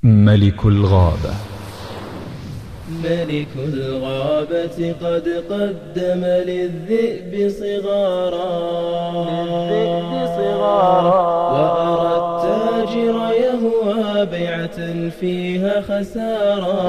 ملك الغابة. ملك الغابة قد قدم للذئب صغارا وأرى التاجر يهوى بيعة فيها خسارا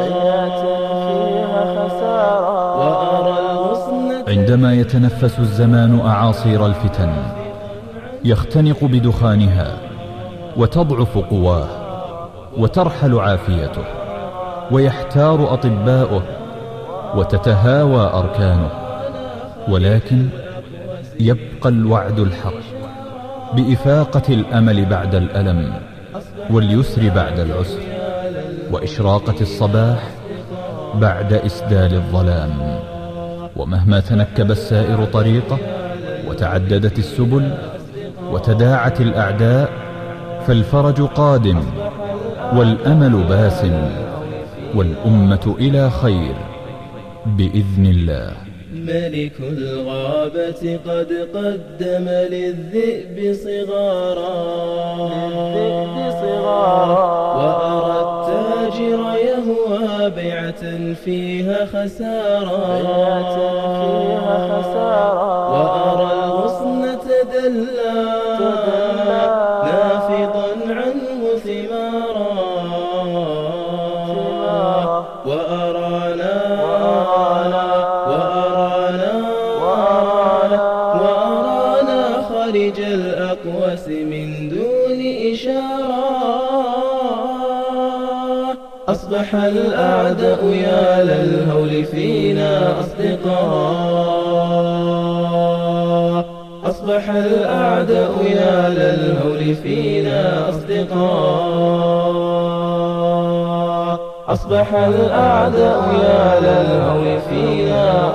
وأرى الغصن. عندما يتنفس الزمان أعاصير الفتن يختنق بدخانها وتضعف قواه وترحل عافيته ويحتار أطباؤه وتتهاوى أركانه، ولكن يبقى الوعد الحق بإفاقة الأمل بعد الألم واليسر بعد العسر وإشراقة الصباح بعد إسدال الظلام. ومهما تنكب السائر طريقه وتعددت السبل وتداعت الأعداء فالفرج قادم والأمل باسم والأمة إلى خير بإذن الله. ملك الغابة قد قدم للذئب صغارا وأرى التاجر يهوى بيعة فيها خسارا وأرى الغصن تدلى نافضا عنه ثمارا وأرانا خارج الأقواس من دون إشارة. أصبح الأعداء يا للهول فينا أصدقاء، أصبح الأعداء يا للهول فينا أصدقاء، أصبح الأعداء يا للهول فينا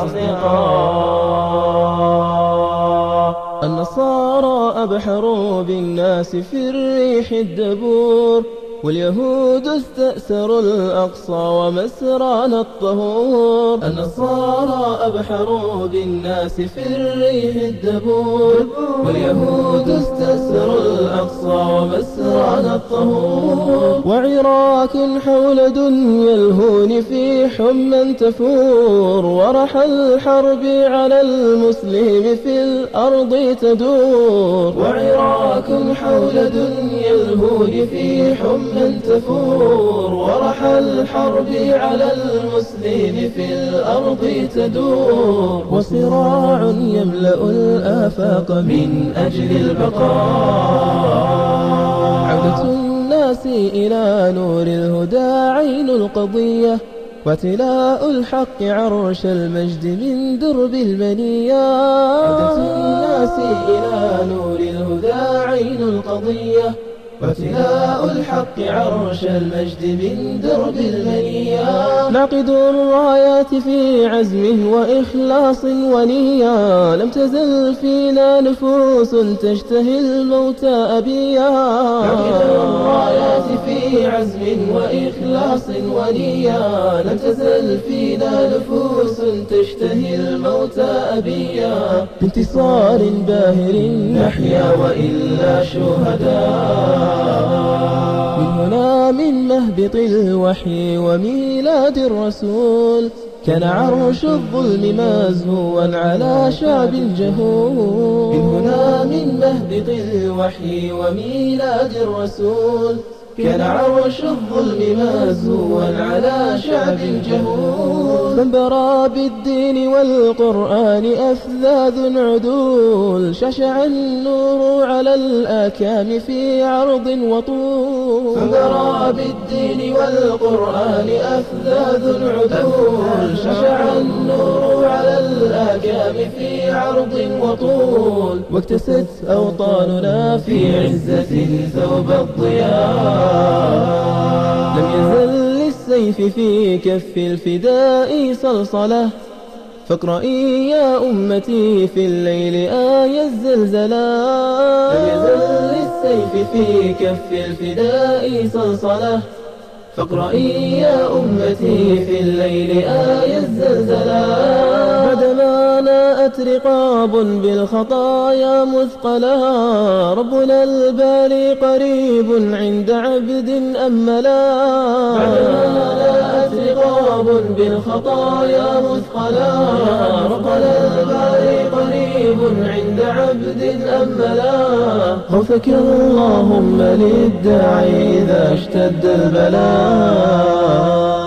أصدقاء. النصارى أبحروا بالناس في الريح الدبور، واليهود استأسروا الأقصى ومسرانا الطهور. النصارى أبحروا بالناس في الريح الدبور، واليهود استأسروا الأقصى ومسرانا الطهور. وعراك حول دنيا الهون في حمى تفور، ورحى الحرب على المسلم في الأرض تدور. وعراك حول دنيا الهون في حمى من تفور، ورحى الحرب على المسلم في الأرض تدور. وصراع يملأ الآفاق من أجل البقاء. عودة الناس إلى نور الهدى عين القضية، وتلاء الحق عرش المجد من درب المنية. عودة الناس إلى نور الهدى عين القضية، وتلاء الحق عرش المجد من درب المنية. نعقد الرايات في عزم وإخلاص ونية، لم تزل فينا نفوس تشتهي الموت أبيا. نعقد الرايات في عزم وإخلاص ونية، لم تزل فينا نفوس تشتهي الموت أبيا. بانتصار باهر نحيا وإلا شهداء. من هنا من مهبط الوحي وميلاد الرسول، كان عرش الظلم مزهوا على شعب جهول. من هنا من مهبط الوحي وميلاد الرسول، كان عرش الظلم مزهوا على شعب جهول. فانبرى بالدين والقرآن أفذاذ عدول، شعشع النور على الآكام في عرض وطول. فانبرى بالدين والقرآن أفذاذ عدول، شعشع النور على الآكام في عرض وطول. واكتست أوطاننا في عزة ثوب الضياء. لم يزل للسيف في كف الفداء صلصلة، فاقرئي يا أمتي في الليل آي الزلزلة. لم يزل للسيف في كف الفداء صلصلة، فاقرئي يا أمتي في الليل آي الزلزلات. بعدما ناءت رقاب بالخطايا مثقلها، ربنا الباري قريب عند عبد أملا. بعدما ناءت رقاب بالخطايا مثقلها، ربنا الباري قريب عند عبد أملا. خوفك اللهم للداعي إذا اشتد البلاء.